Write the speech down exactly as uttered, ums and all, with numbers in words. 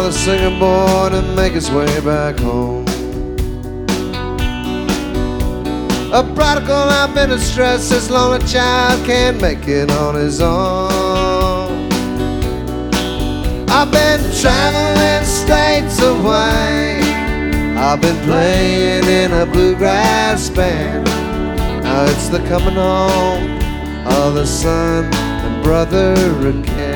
the singing boy to make his way back home. A prodigal out in distress, this lonely child can't make it on his own. I've been traveling states away, I've been playing in a bluegrass band. Now it's the coming home of the son and brother again.